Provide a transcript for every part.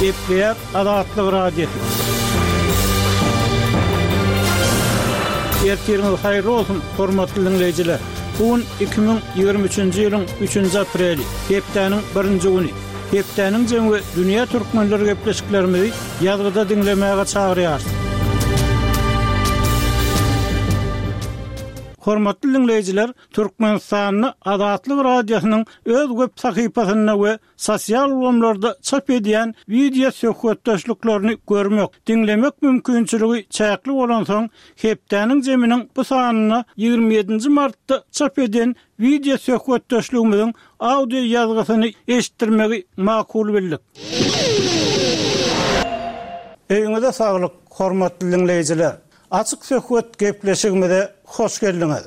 Gepleýär Azatlyk radiosu. Ertiriniz haýyrly bolsun, hormatly dinleýijiler. Bugün 2023-nji ýylyň 3-nji apreli, hepdeniň 1-nji güni. Hepdeniň jemgy dünýä türkmenleri gepleşiklerimizi ýazgyda dinlemäge çagyrýar. Hormatly dinleýijiler, Türkmenistanyň Azatlyk radiosynyň öz web sahypasyna we sosial ulamlarda çap edýän video söhbetdeşliklerini görmek, dinlemek mümkinçiligi çäkli bolan soň, hepdeniň jeminiň bu sanyny 27 martda çap eden video söhbetdeşligimiziň audio ýazgysyny eşitdirmegi makul bildik. Eýiňizde saglyk, hormatly dinleýijiler. Açık söhbet gepleşigimizde hoş geldiňiz.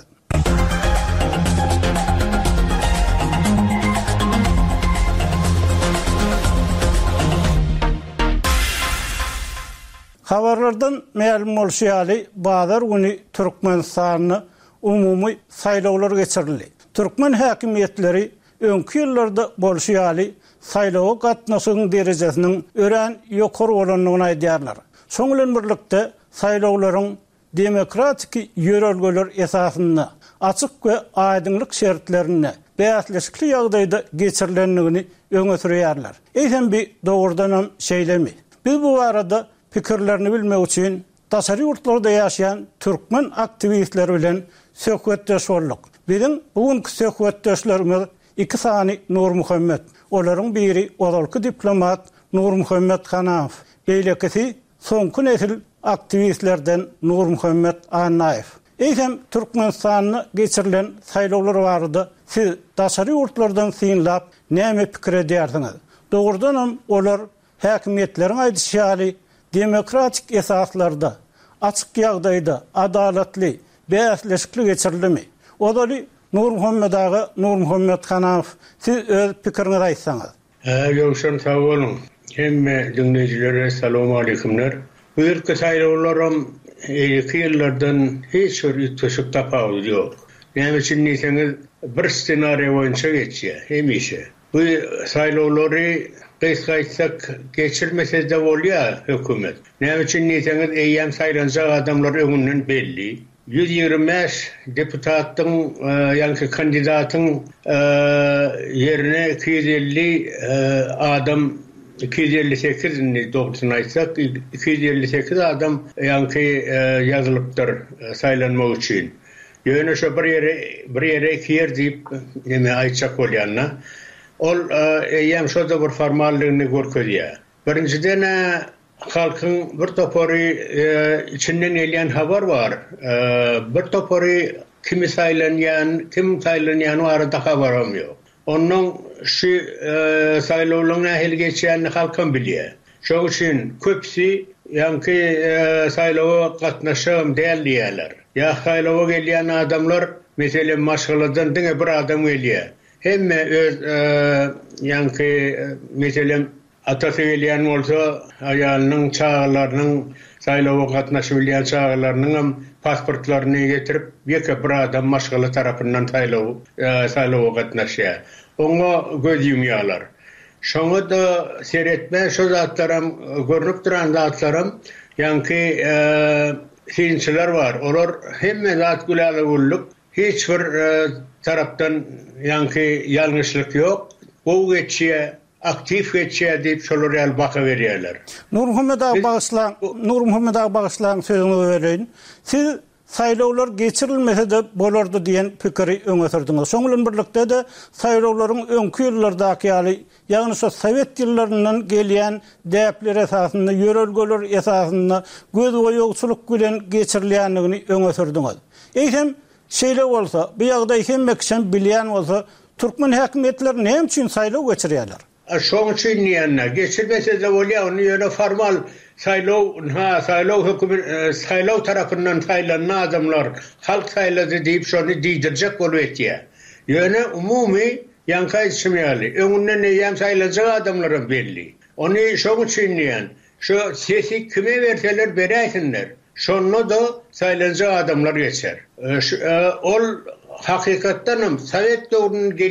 Habarlardan ma'lum bolýaly, bazar güni Türkmenistanyň umumy saýlawlar geçirildi. Türkmen häkimetleri öňki ýyllarda bolýaly saýlawa gatnaşygyň derejesiniň ören ýokary bolanyny aýdýarlar. Şoň bilen birlikde saýlawlaryň demokratik ýörelgeler esasynda açyk we aýdynlyk şertlerine bäsleşikli ýagdaýda geçirilendigini öňe sürýärler. Eýsem dogrudan şeýlemi. Biz bu arada pikirlerini bilmek üçin daşary ýurtlarda ýaşaýan türkmen aktivistleri bilen söhbetdeş bolduk. Bizim bugünkü söhbetdeşlerimiz iki sany Nur Muhammed. Olaryň biri ozalky diplomat Nur Muhammed Hanaw. Beýlekisi soňky nesil aktivistlerden Nur Muhammed Anaýew. Eýsem Türkmenistanyň geçirilen saýlawlar barada siz daşary ýurtlardan synlap näme pikir edýärsiňiz? Dogrudan olar häkimetleriň aýdýaly demokratik esaslarda, açyk ýagdaýda adaletli, bäsleşikli geçirilmi? Odaly Nur Muhammed ağa, Nur Muhammed Hanaw, siz öz pikiriňizi aýtsaňyz. Ýogşan sag bolun. Hemme dinleýijilere salam aleykumler. Bu ýerki saýlawlarym iki ýyllardan hiç bir ýetişik tapawdy ýok. Näme üçin diýseňiz, bir ssenariýa boýunça geçýär, hemişe. Bu saýlawlary gaýtsak geçirmese de bolýar hökümet. Näme üçin diýseňiz, eýýäm saýlanjak adamlar öňünden belli. 125 deputatyň ýa-ni kandidatyň ýerine 250 adam 258 doğrusunu aýtsak 258 adam ýazylypdyr saýlanmak üçin. Ýöne şo bir ýere iki ýer diýip näme aýtsak bolýanna. Ol ýa-ni şo da bir formallygyny görkezýär. Birinciden halkyň bir topary içinden gelýän habar bar. Bir topary kim saýlanýan barada habaram ýok. Onun şu saýlawlaryň nähili geçýänini halkym bilýär. Şoň üçin köpsi ýa-ni saýlawa gatnaşam diýerler. Ya saýlawa gelýän adamlar meselen maşgaladan diňe bir adam gelýär. Hemme öz ýa-ni meselen atasy gelýän bolsa aýalynyň çağlarynyň saýlawa gatnaşyp bilýän çağlarynyň pasportlaryny getirip bir adam maşgala tarapyndan saýlawa gatnaşýar. Oňa göz ýumýarlar. Şoňa da seretme şo zatlarym görnüp duran zatlarym ýa-ni synçylar bar. Olar hemme zat güläle bolduk. Hiç bir tarapdan ýa-ni ýalňyşlyk ýok. Bu geçýär, aktiv geçýär diýip şolar ýal baka berýärler. Nur Muhammed ağa bağışlaň sözüňi bereýin. Siz saýlawlar geçirilmese de bolardy diýen pikiri öňe sürdiňiz. Şoň bilen birlikde de saýlawlaryň öňki ýyllardaky ýa-ni şo Sowet ýyllaryndan gelýän däpler esasynda, ýörelgeler esasynda göz goýugçylyk bilen geçirilýändigini öňe sürdiňiz. Eýsem şeýle bolsa, bu ýagdaý hemme kişi bilýän bolsa, türkmen häkimetleri näme üçin saýlaw geçirýärler? Şoň üçin diýenler, geçirmese de bolýar, ony ýöne formal saýlaw tarapyndan saýlanan adamlar halk saýlady diýip şonu diýdirjek bolup etýär. Ýöne umumy ýanka içmýärli. Öňünden näme saýlanjak adamlar belli. Ony şoň üçin diýen, şo sesi kime berseler beräýsinler. Şonu da saýlanjak adamlar geçer. Ol hakykatdanam Sowet döwrüniň